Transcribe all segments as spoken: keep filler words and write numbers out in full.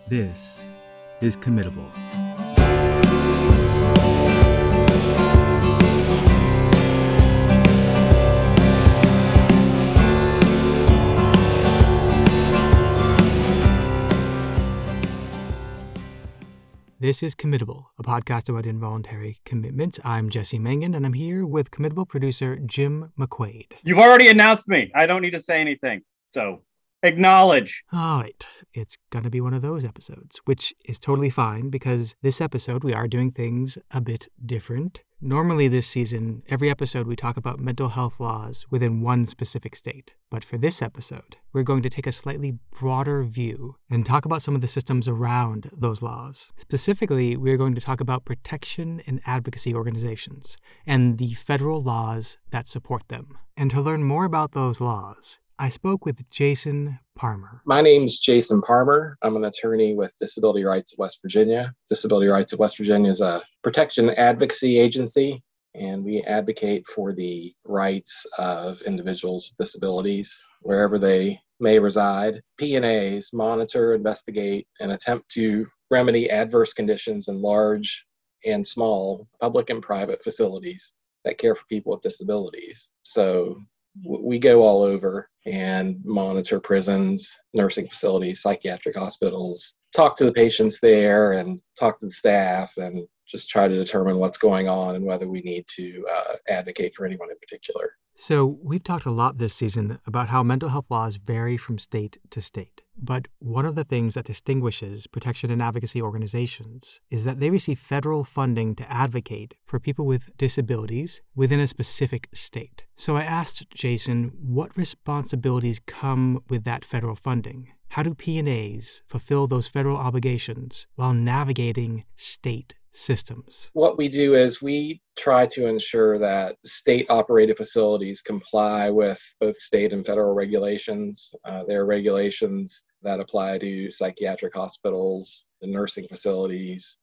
This is Committable. This is Committable, a podcast about involuntary commitment. I'm Jesse Mangan, and I'm here with Committable producer Jim McQuaid. You've already announced me. I don't need to say anything. So, acknowledge. All right. It's going to be one of those episodes, which is totally fine because this episode we are doing things a bit different. Normally this season, every episode we talk about mental health laws within one specific state. But for this episode, we're going to take a slightly broader view and talk about some of the systems around those laws. Specifically, we're going to talk about protection and advocacy organizations and the federal laws that support them. And to learn more about those laws, I spoke with Jason Parmer. My name's Jason Parmer. I'm an attorney with Disability Rights of West Virginia. Disability Rights of West Virginia is a protection advocacy agency, and we advocate for the rights of individuals with disabilities wherever they may reside. P N As monitor, investigate, and attempt to remedy adverse conditions in large and small public and private facilities that care for people with disabilities. So we go all over and monitor prisons, nursing facilities, psychiatric hospitals, talk to the patients there and talk to the staff and just try to determine what's going on and whether we need to uh, advocate for anyone in particular. So we've talked a lot this season about how mental health laws vary from state to state. But one of the things that distinguishes protection and advocacy organizations is that they receive federal funding to advocate for people with disabilities within a specific state. So I asked Jason what responsibilities come with that federal funding. How do P N As fulfill those federal obligations while navigating state systems? What we do is we try to ensure that state-operated facilities comply with both state and federal regulations. Uh, there are regulations that apply to psychiatric hospitals and nursing facilities.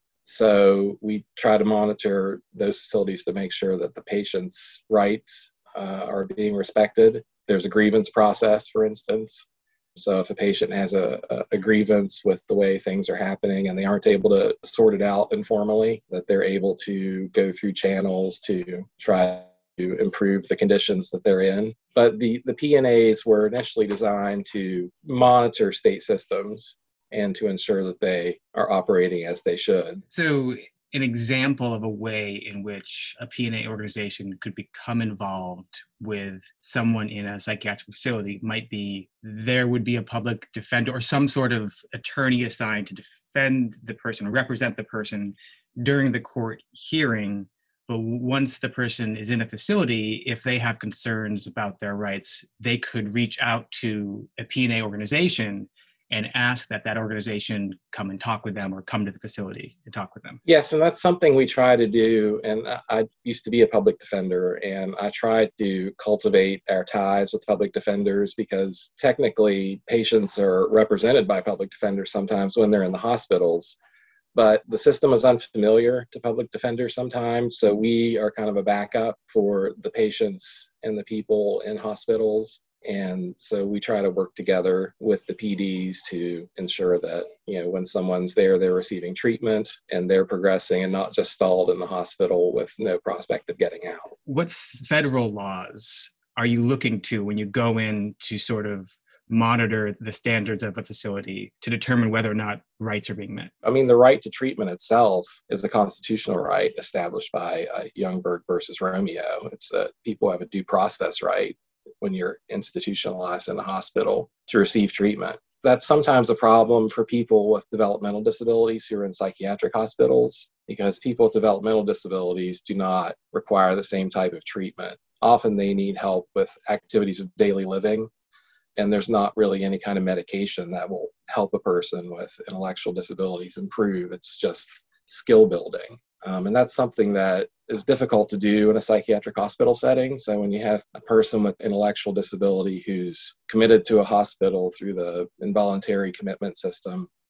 So we try to monitor those facilities to make sure that the patient's rights uh, are being respected. There's a grievance process, for instance. So if a patient has a, a grievance with the way things are happening and they aren't able to sort it out informally, that they're able to go through channels to try to improve the conditions that they're in. But the, the P N As were initially designed to monitor state systems and to ensure that they are operating as they should. So an example of a way in which a P N A organization could become involved with someone in a psychiatric facility might be there would be a public defender or some sort of attorney assigned to defend the person or represent the person during the court hearing. But once the person is in a facility, if they have concerns about their rights, they could reach out to a P N A organization and ask that that organization come and talk with them or come to the facility and talk with them. Yes, and that's something we try to do. And I used to be a public defender, and I try to cultivate our ties with public defenders because technically patients are represented by public defenders sometimes when they're in the hospitals. But the system is unfamiliar to public defenders sometimes, so we are kind of a backup for the patients and the people in hospitals. And so we try to work together with the P Ds to ensure that, you know, when someone's there, they're receiving treatment and they're progressing and not just stalled in the hospital with no prospect of getting out. What federal laws are you looking to when you go in to sort of monitor the standards of a facility to determine whether or not rights are being met? I mean, the right to treatment itself is a constitutional right established by uh, Youngberg versus Romeo. It's that people have a due process right when you're institutionalized in the hospital to receive treatment. That's sometimes a problem for people with developmental disabilities who are in psychiatric hospitals because people with developmental disabilities do not require the same type of treatment. Often they need help with activities of daily living, and there's not really any kind of medication that will help a person with intellectual disabilities improve. It's just skill building. Um, and that's something that is difficult to do in a psychiatric hospital setting. So when you have a person with intellectual disability who's committed to a hospital through the involuntary commitment system,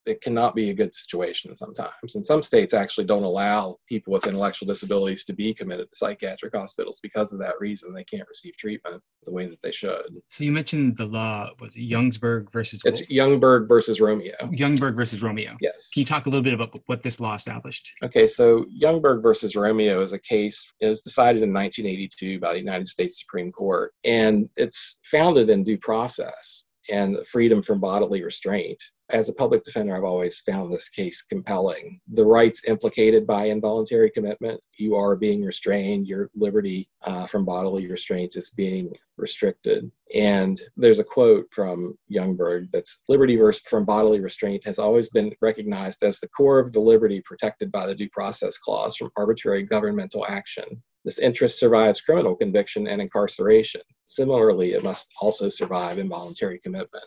it cannot be a good situation sometimes. And some states actually don't allow people with intellectual disabilities to be committed to psychiatric hospitals because of that reason. They can't receive treatment the way that they should. So you mentioned the law, was it Youngsburg versus It's Wolf? Youngberg versus Romeo. Youngberg versus Romeo. Yes. Can you talk a little bit about what this law established? Okay, so Youngberg versus Romeo is a case, it was decided in nineteen eighty-two by the United States Supreme Court, and it's founded in due process and freedom from bodily restraint. As a public defender, I've always found this case compelling. The rights implicated by involuntary commitment, you are being restrained, your liberty uh, from bodily restraint is being restricted. And there's a quote from Youngberg that's, liberty from bodily restraint has always been recognized as the core of the liberty protected by the Due Process Clause from arbitrary governmental action. This interest survives criminal conviction and incarceration. Similarly, it must also survive involuntary commitment.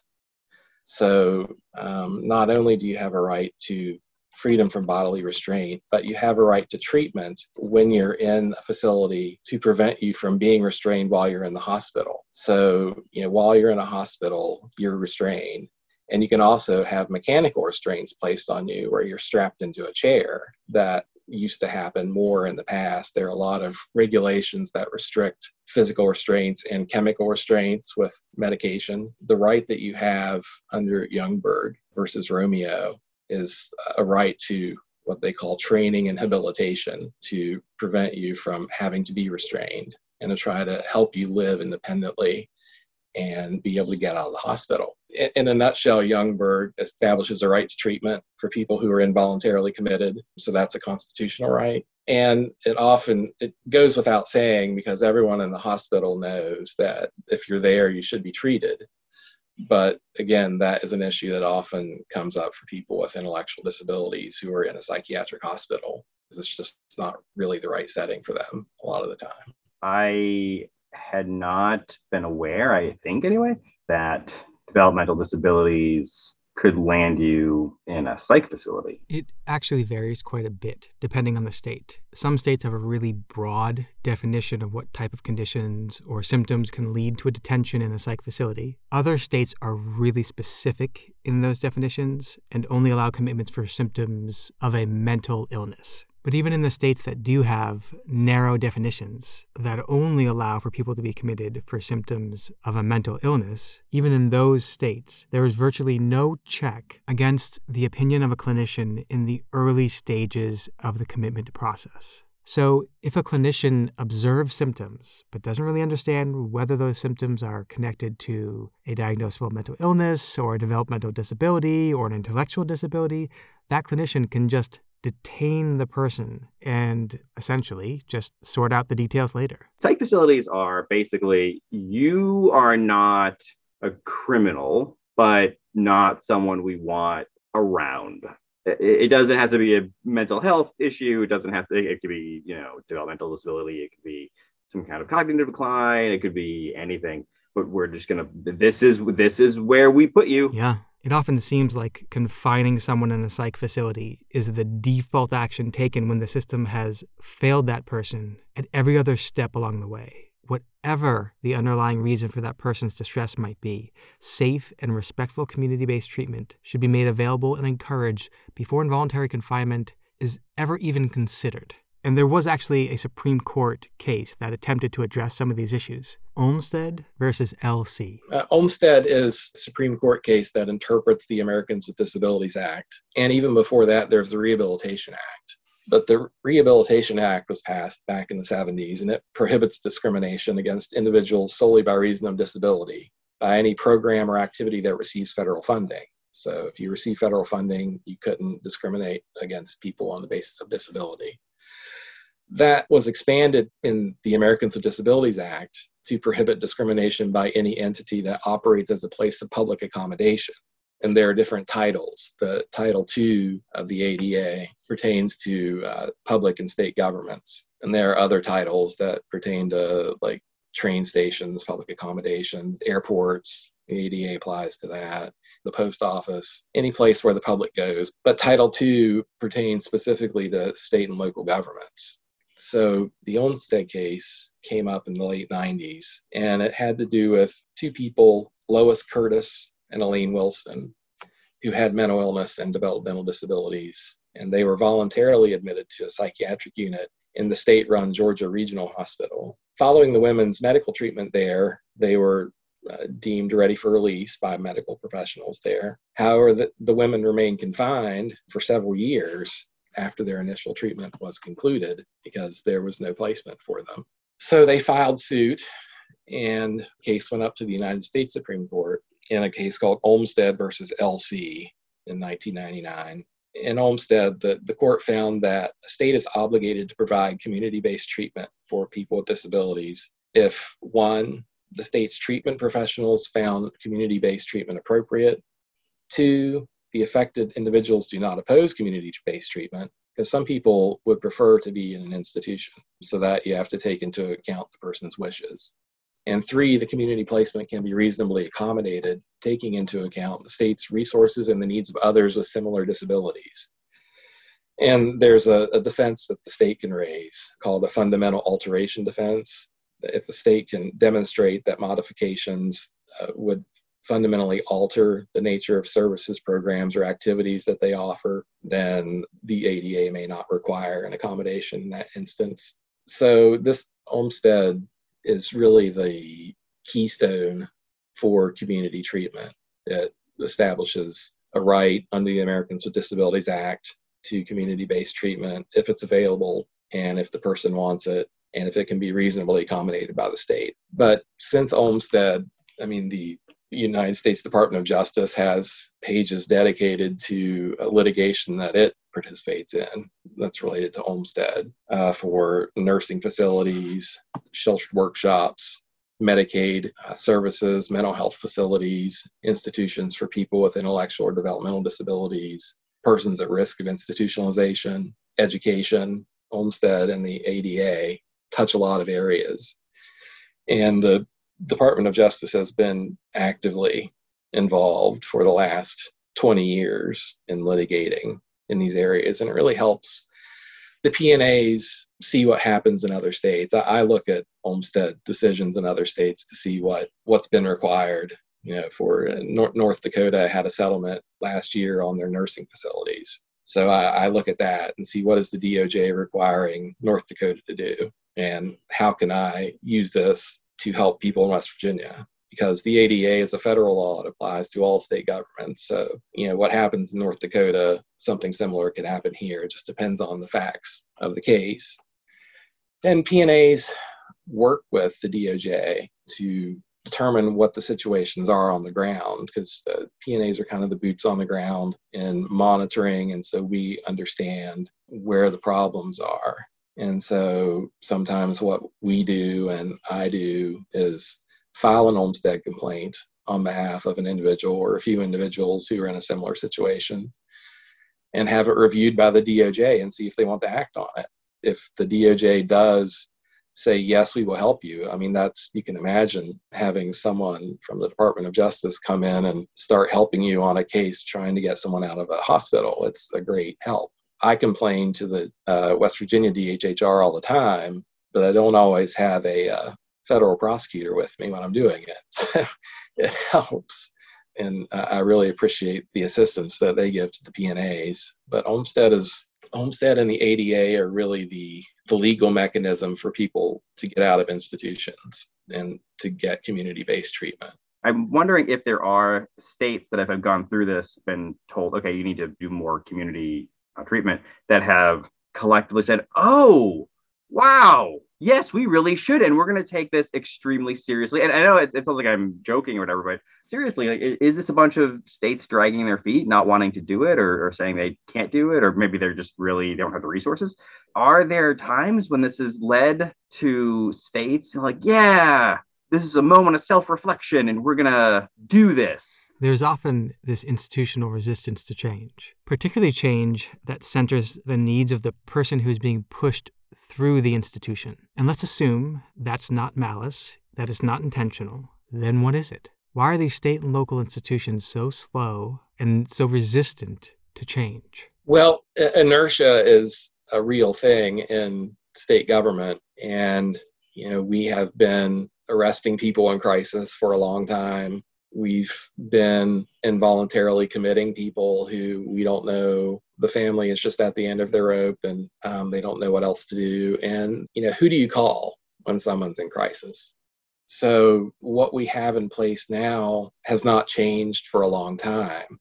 So um, not only do you have a right to freedom from bodily restraint, but you have a right to treatment when you're in a facility to prevent you from being restrained while you're in the hospital. So, you know, while you're in a hospital, you're restrained. And you can also have mechanical restraints placed on you where you're strapped into a chair. That used to happen more in the past. There are a lot of regulations that restrict physical restraints and chemical restraints with medication. The right that you have under Youngberg versus Romeo is a right to what they call training and habilitation to prevent you from having to be restrained and to try to help you live independently and be able to get out of the hospital. In a nutshell, Youngberg establishes a right to treatment for people who are involuntarily committed. So that's a constitutional right. And it often, it goes without saying because everyone in the hospital knows that if you're there, you should be treated. But again, that is an issue that often comes up for people with intellectual disabilities who are in a psychiatric hospital. It's just it's not really the right setting for them a lot of the time. I had not been aware, I think anyway, that developmental disabilities could land you in a psych facility. It actually varies quite a bit depending on the state. Some states have a really broad definition of what type of conditions or symptoms can lead to a detention in a psych facility. Other states are really specific in those definitions and only allow commitments for symptoms of a mental illness. But even in the states that do have narrow definitions that only allow for people to be committed for symptoms of a mental illness, even in those states, there is virtually no check against the opinion of a clinician in the early stages of the commitment process. So if a clinician observes symptoms but doesn't really understand whether those symptoms are connected to a diagnosable mental illness or a developmental disability or an intellectual disability, that clinician can just detain the person and essentially just sort out the details later. Psych facilities are basically, you are not a criminal, but not someone we want around. It, it doesn't have to be a mental health issue. It doesn't have to, it could be, you know, developmental disability. It could be some kind of cognitive decline. It could be anything, but we're just going to, this is, this is where we put you. Yeah. It often seems like confining someone in a psych facility is the default action taken when the system has failed that person at every other step along the way. Whatever the underlying reason for that person's distress might be, safe and respectful community-based treatment should be made available and encouraged before involuntary confinement is ever even considered. And there was actually a Supreme Court case that attempted to address some of these issues. Olmstead versus L C. Uh, Olmstead is a Supreme Court case that interprets the Americans with Disabilities Act. And even before that, there's the Rehabilitation Act. But the Rehabilitation Act was passed back in the seventies, and it prohibits discrimination against individuals solely by reason of disability by any program or activity that receives federal funding. So if you receive federal funding, you couldn't discriminate against people on the basis of disability. That was expanded in the Americans with Disabilities Act to prohibit discrimination by any entity that operates as a place of public accommodation. And there are different titles. The Title two of the A D A pertains to uh, public and state governments. And there are other titles that pertain to like train stations, public accommodations, airports. The A D A applies to that. The post office, any place where the public goes. But Title two pertains specifically to state and local governments. So the Olmstead case came up in the late nineties, and it had to do with two people, Lois Curtis and Elaine Wilson. who had mental illness and developmental disabilities, and they were voluntarily admitted to a psychiatric unit in the state-run Georgia Regional Hospital. Following the women's medical treatment there, they were uh, deemed ready for release by medical professionals there. However, the, the women remained confined for several years after their initial treatment was concluded because there was no placement for them. So they filed suit, and the case went up to the United States Supreme Court in a case called Olmstead versus L C in nineteen ninety-nine. In Olmstead, the, the court found that a state is obligated to provide community-based treatment for people with disabilities if, one, the state's treatment professionals found community-based treatment appropriate, two, the affected individuals do not oppose community-based treatment, because some people would prefer to be in an institution, so that you have to take into account the person's wishes. And three, the community placement can be reasonably accommodated, taking into account the state's resources and the needs of others with similar disabilities. And there's a, a defense that the state can raise called a fundamental alteration defense. If the state can demonstrate that modifications uh, would fundamentally alter the nature of services, programs, or activities that they offer, then the A D A may not require an accommodation in that instance. So this Olmstead is really the keystone for community treatment. It establishes a right under the Americans with Disabilities Act to community-based treatment if it's available and if the person wants it and if it can be reasonably accommodated by the state. But since Olmstead, I mean, the United States Department of Justice has pages dedicated to litigation that it participates in that's related to Olmstead uh, for nursing facilities, sheltered workshops, Medicaid uh, services, mental health facilities, institutions for people with intellectual or developmental disabilities, persons at risk of institutionalization, education. Olmstead and the A D A touch a lot of areas. And the Department of Justice has been actively involved for the last twenty years in litigating in these areas, and it really helps the P N As see what happens in other states. I, I look at Olmstead decisions in other states to see what, what's been required. You know, for uh, North, North Dakota had a settlement last year on their nursing facilities. So I, I look at that and see what is the D O J requiring North Dakota to do, and how can I use this to help people in West Virginia, because the A D A is a federal law. It applies to all state governments. So, you know, what happens in North Dakota, something similar could happen here. It just depends on the facts of the case. And P N As work with the D O J to determine what the situations are on the ground, because the P N As are kind of the boots on the ground in monitoring. And so we understand where the problems are. And so sometimes what we do and I do is file an Olmstead complaint on behalf of an individual or a few individuals who are in a similar situation, and have it reviewed by the D O J and see if they want to act on it. If the D O J does say, yes, we will help you, I mean, that's, you can imagine having someone from the Department of Justice come in and start helping you on a case trying to get someone out of a hospital. It's a great help. I complain to the uh, West Virginia D H H R all the time, but I don't always have a uh, federal prosecutor with me when I'm doing it. So it helps. And uh, I really appreciate the assistance that they give to the P N As. But Olmstead is Olmstead and the A D A are really the, the legal mechanism for people to get out of institutions and to get community-based treatment. I'm wondering if there are states that have gone through this, been told, okay, you need to do more community uh, treatment, that have collectively said, oh, wow, yes, we really should. And we're going to take this extremely seriously. And I know it, it sounds like I'm joking or whatever, but seriously, like, is this a bunch of states dragging their feet, not wanting to do it, or, or saying they can't do it, or maybe they're just really, they don't have the resources? Are there times when this has led to states like, yeah, this is a moment of self-reflection and we're going to do this? There's often this institutional resistance to change, particularly change that centers the needs of the person who's being pushed through the institution. And let's assume that's not malice, that it's not intentional. Then what is it? Why are these state and local institutions so slow and so resistant to change? Well, inertia is a real thing in state government. And, you know, we have been arresting people in crisis for a long time. We've been involuntarily committing people who we don't know. The family is just at the end of their rope, and um, they don't know what else to do. And, you know, who do you call when someone's in crisis? So what we have in place now has not changed for a long time.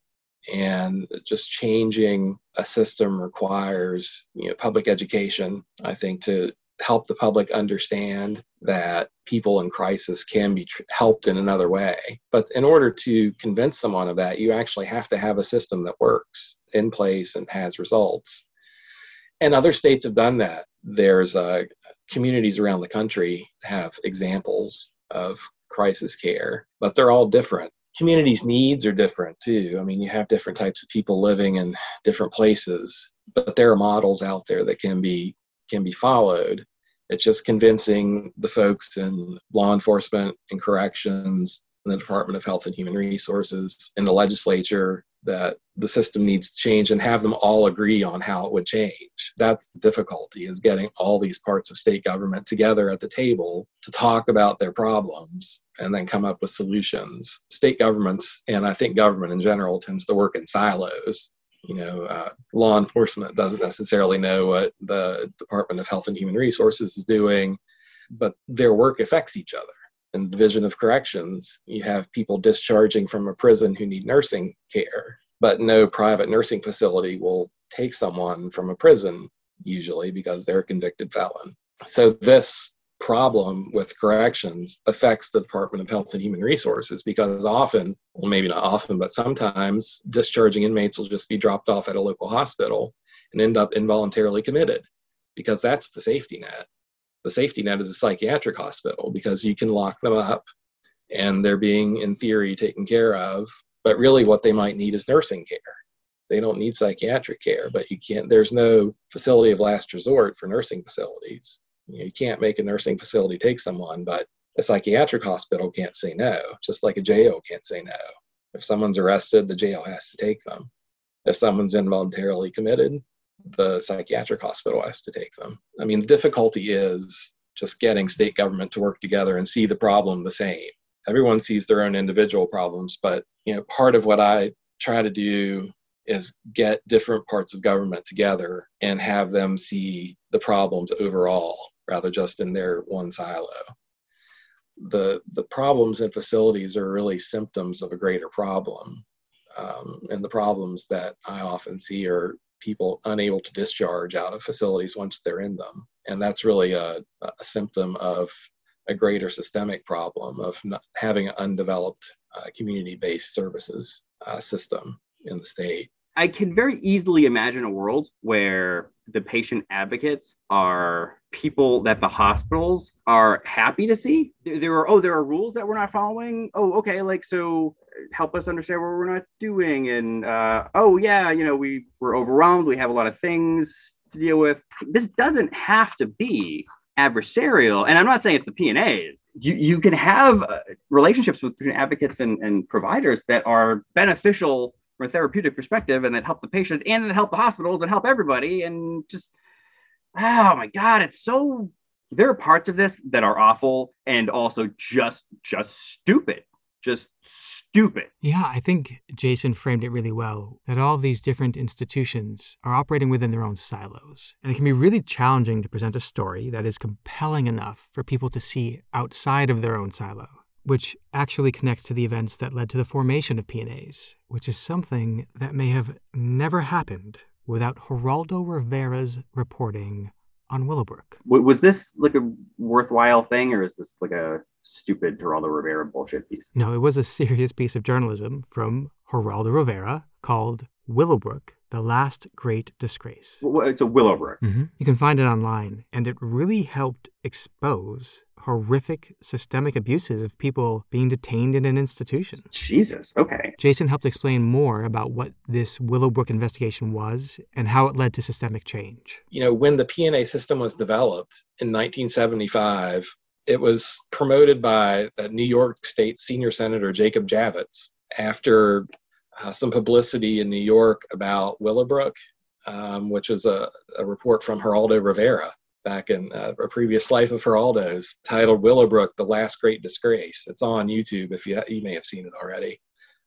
And just changing a system requires, you know, public education, I think, to help the public understand that people in crisis can be tr- helped in another way. But in order to convince someone of that, you actually have to have a system that works in place and has results. And other states have done that. There's uh, communities around the country have examples of crisis care, but they're all different. Communities' needs are different too. I mean, you have different types of people living in different places, but there are models out there that can be can be followed. It's just convincing the folks in law enforcement and corrections, in the Department of Health and Human Resources, in the legislature, that the system needs to change and have them all agree on how it would change. That's the difficulty, is getting all these parts of state government together at the table to talk about their problems and then come up with solutions. State governments, and I think government in general, tends to work in silos. You know, uh, law enforcement doesn't necessarily know what the Department of Health and Human Resources is doing, but their work affects each other. In the Division of Corrections, you have people discharging from a prison who need nursing care, but no private nursing facility will take someone from a prison, usually, because they're a convicted felon. So this problem with corrections affects the Department of Health and Human Resources, because often, well, maybe not often, but sometimes discharging inmates will just be dropped off at a local hospital and end up involuntarily committed, because that's the safety net. The safety net is a psychiatric hospital, because you can lock them up and they're being, in theory, taken care of, but really what they might need is nursing care. They don't need psychiatric care, but you can't, there's no facility of last resort for nursing facilities. You know, you can't make a nursing facility take someone, but a psychiatric hospital can't say no, just like a jail can't say no. If someone's arrested, the jail has to take them. If someone's involuntarily committed, the psychiatric hospital has to take them. I mean, the difficulty is just getting state government to work together and see the problem the same. Everyone sees their own individual problems, but, you know, part of what I try to do is get different parts of government together and have them see the problems overall, rather just in their one silo. The the problems in facilities are really symptoms of a greater problem. Um, and the problems that I often see are people unable to discharge out of facilities once they're in them. And that's really a, a symptom of a greater systemic problem of not having an undeveloped uh, community-based services uh, system in the state. I can very easily imagine a world where the patient advocates are people that the hospitals are happy to see. There, there are, oh, there are rules that we're not following. Oh, okay, like, so help us understand what we're not doing. And, uh, oh, yeah, you know, we, we're overwhelmed. We have a lot of things to deal with. This doesn't have to be adversarial. And I'm not saying it's the P N As. You, you can have uh, relationships with advocates and, and providers that are beneficial from a therapeutic perspective, and that help the patient and that help the hospitals and help everybody. And just, oh my God, it's so, there are parts of this that are awful and also just, just stupid, just stupid. Yeah, I think Jason framed it really well, that all of these different institutions are operating within their own silos. And it can be really challenging to present a story that is compelling enough for people to see outside of their own silo, which actually connects to the events that led to the formation of P N As, which is something that may have never happened without Geraldo Rivera's reporting on Willowbrook. Was this like a worthwhile thing, or is this like a stupid Geraldo Rivera bullshit piece? No, it was a serious piece of journalism from Geraldo Rivera called Willowbrook, The Last Great Disgrace. It's a Willowbrook. Mm-hmm. You can find it online, and it really helped expose horrific systemic abuses of people being detained in an institution. Jesus, okay. Jason helped explain more about what this Willowbrook investigation was and how it led to systemic change. You know, when the P N A system was developed in nineteen seventy-five, it was promoted by uh, New York State Senior Senator Jacob Javits after uh, some publicity in New York about Willowbrook, um, which was a, a report from Geraldo Rivera back in uh, a previous life of Geraldo's, titled Willowbrook, The Last Great Disgrace. It's on YouTube if you you may have seen it already.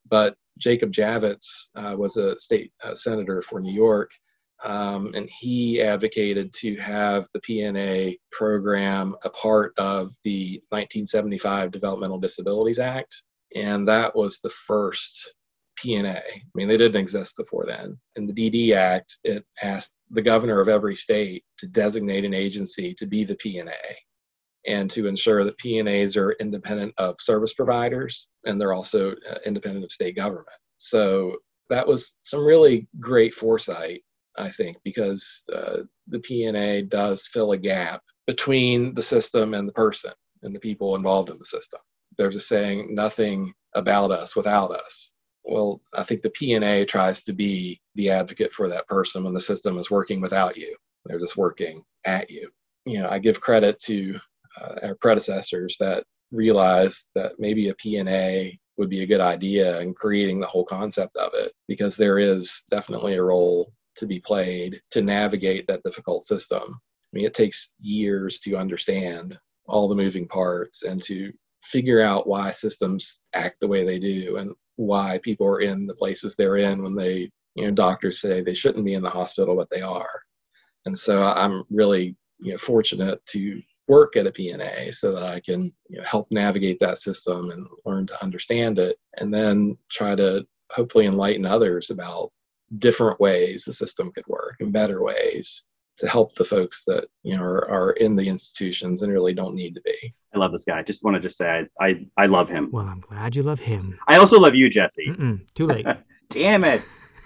But Jacob Javits uh, was a state uh, senator for New York, um, and he advocated to have the P N A program a part of the nineteen seventy-five Developmental Disabilities Act, and that was the first P N A. I mean, they didn't exist before then. In the D D Act, it asked the governor of every state to designate an agency to be the P N A and to ensure that P N As are independent of service providers, and they're also uh, independent of state government. So that was some really great foresight, I think, because uh, the P N A does fill a gap between the system and the person and the people involved in the system. They're just saying nothing about us without us. Well, I think the P N A tries to be the advocate for that person when the system is working without you. They're just working at you. You know, I give credit to uh, our predecessors that realized that maybe a P N A would be a good idea in creating the whole concept of it, because there is definitely a role to be played to navigate that difficult system. I mean, it takes years to understand all the moving parts and to figure out why systems act the way they do and why people are in the places they're in when they, you know, doctors say they shouldn't be in the hospital, but they are. And so I'm really, you know, fortunate to work at a P N A so that I can, you know, help navigate that system and learn to understand it, and then try to hopefully enlighten others about different ways the system could work and better ways to help the folks that, you know, are, are in the institutions and really don't need to be. I love this guy. I just want to just say I, I, I love him. Well, I'm glad you love him. I also love you, Jesse. Mm-mm, too late. Damn it.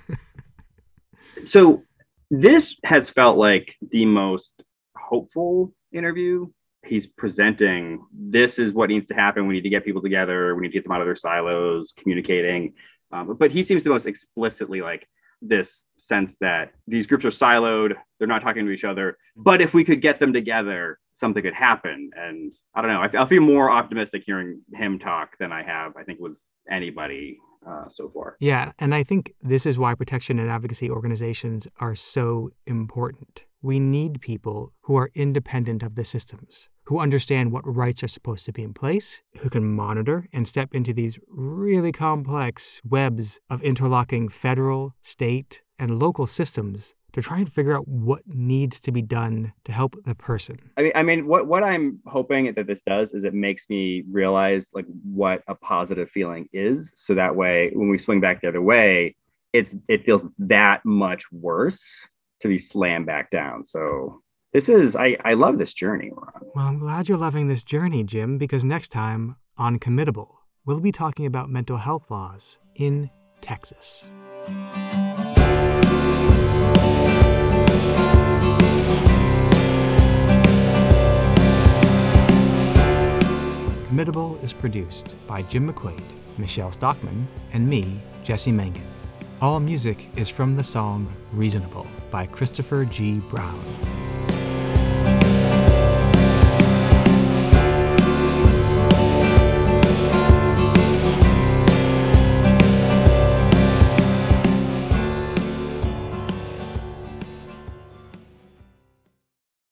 So this has felt like the most hopeful interview. He's presenting, this is what needs to happen. We need to get people together. We need to get them out of their silos, communicating. Um, but he seems the most explicitly like this sense that these groups are siloed. They're not talking to each other. But if we could get them together, something could happen. And I don't know, I, I feel more optimistic hearing him talk than I have, I think, with anybody uh, so far. Yeah, and I think this is why protection and advocacy organizations are so important. We need people who are independent of the systems, who understand what rights are supposed to be in place, who can monitor and step into these really complex webs of interlocking federal, state, and local systems to try and figure out what needs to be done to help the person. I mean, I mean, what, what I'm hoping that this does is it makes me realize like what a positive feeling is. So that way, when we swing back the other way, it's it feels that much worse to be slammed back down. So this is, I, I love this journey we're on. Well, I'm glad you're loving this journey, Jim, because next time on Committable, we'll be talking about mental health laws in Texas. Committable is produced by Jim McQuaid, Michelle Stockman, and me, Jesse Mangan. All music is from the song Reasonable by Christopher G. Brown.